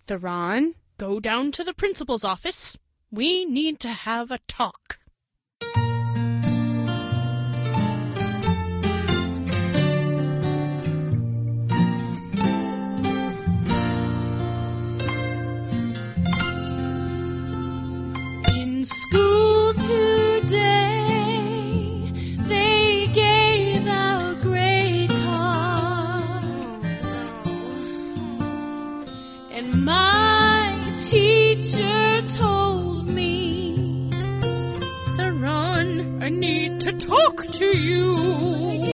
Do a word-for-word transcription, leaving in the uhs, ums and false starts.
Theron, go down to the principal's office. We need to have a talk. In school today, they gave out grade cards. And my teacher told me, Theron, I need to talk to you.